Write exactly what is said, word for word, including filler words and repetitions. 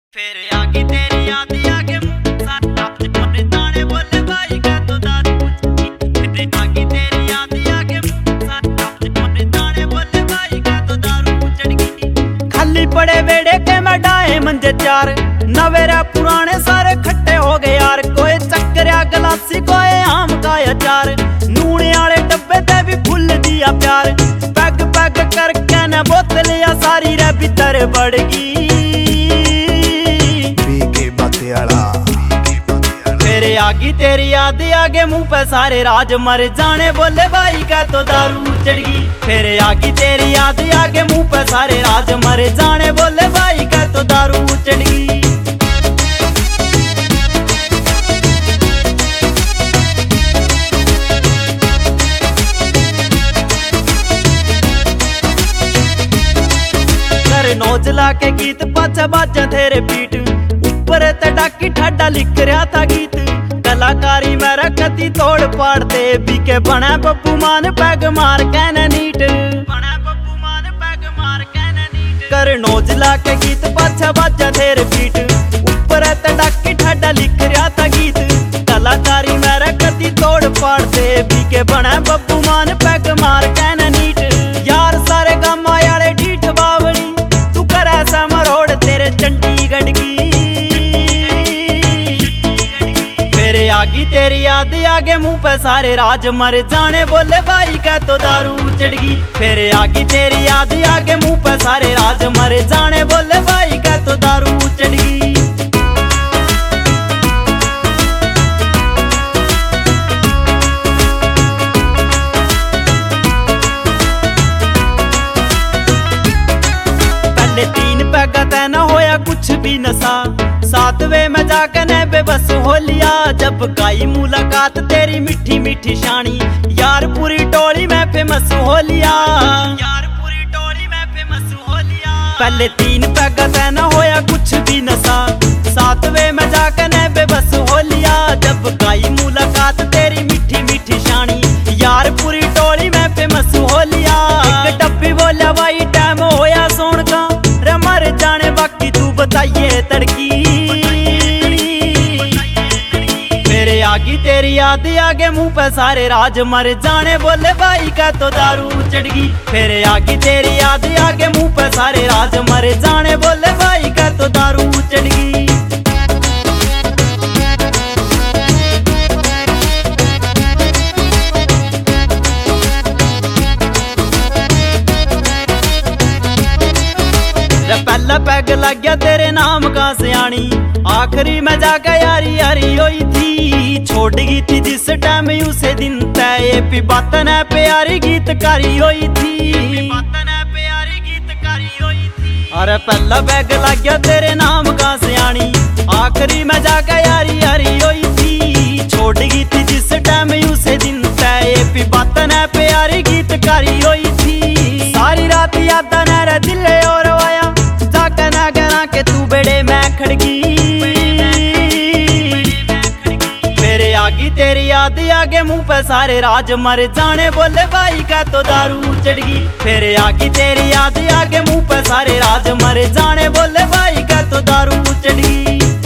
फिर आगी तेरी याद आगे मुंह साथ अपने दाने बोले भाई का तो दारू फिर आगी तेरी याद आगे मुंह साथ अपने दाने बोले भाई का तो दारू चढ़ गई। खाली पड़े बेड़े के मैं डाए मंजे चार नवेरा पुराने सारे खट्टे हो गए यार। कोई चक्करिया गलासी कोई आम का अचार नूने वाले डब्बे ते भी फुल दिया प्यार। पैग पैग करके न बोतलिया सारी रे भीतर बढ़ गई। फिर आगी तेरी याद आगे मुंह पे सारे राज मर जाने बोले भाई का तो दारू चढ़ गई। फिर आगी तेरी याद आगे मुंह पे सारे राज मर जाने बोले भाई का तो दारू चढ़ गई। कर नौजला के गीत पाछा बाजा तेरे पीठ ऊपर ते डाकी ठाडा लिख रहा था गीत। कलाकारी में रखती तोड़ पाड़ दे बीके बना बब्बू मान पैग मार कहना नीट बना बब्बू मान पैग मार कहना नीट। कर नौजला के गीत पाछा बाजा तेरे पीठ ऊपर ते डाकी ठाडा लिख रहा था गीत। कलाकारी में रखती तोड़ पाड़ दे बीके बना बब्बू मान पैग मार कहना नीट। यार सारे गामा यारे ढीठ बावड़ी तू कर ऐसा मरोड़ तेरे चंडीगढ़ की। आगी तेरी याद आगे मुंह पे सारे राज मर जाने बोले भाई का तो दारू चढ़ गई। फिर आगी तेरी याद आगे मुंह पे सारे राज मर जाने बोले भाई का तो दारू चढ़ गई। पहले तीन पैगा तय न होया कुछ भी नशा सातवें में जाकर ने बेबस हो लिया। जब काई मुलाकात तेरी मीठी मीठी शानी यार पूरी टोली में फेमस हो लिया। यार पूरी टोली में फेमस हो लिया। पहले तीन पैगा तय न होया कुछ भी नशा सातवें में जाकर ने बेबस हो लिया। जब काई मुलाकात तेरी मीठी मीठी शानी यार पूरी टोली में फेमस हो लिया। एक डब्बी बोलिया भाई टाइम होया सोन का रे मर जाने बाकी तू बताइए तड़की। फिर आगी तेरी याद आगे मुंह पे सारे राज मर जाने बोले भाई का तो दारू चढ़ गई। फिर आगी तेरी याद आगे मुंह पे सारे राज मर जाने बोले भाई का तो दारू चढ़ गई। पहला पैग लग गया तेरे नाम का सियानी आखिरी में जाकर यारी यारी होई थी। छोड़ गई थी जिस टाइम उसे दिन तय पी बातन है प्यारी गीतकारी होई थी। अरे पहला पैग लग गया तेरे नाम का सियानी आखिरी में जाकर यारी यारी होई थी। छोड़ गई थी जिस टाइम उसे दिन तय पी बातन है प्यारी गीतकारी होई थी। सारी रात याद न रह दिल और आया कहना कहना के तू बेड़े मैं खड़गी। फिर आगी तेरी याद आगे मुंह पे सारे राज मर जाने बोले भाई का तो दारू चढ़ गई। फिर आगी तेरी याद आगे मुंह पे सारे राज मर जाने बोले भाई का तो दारू चढ़ गई।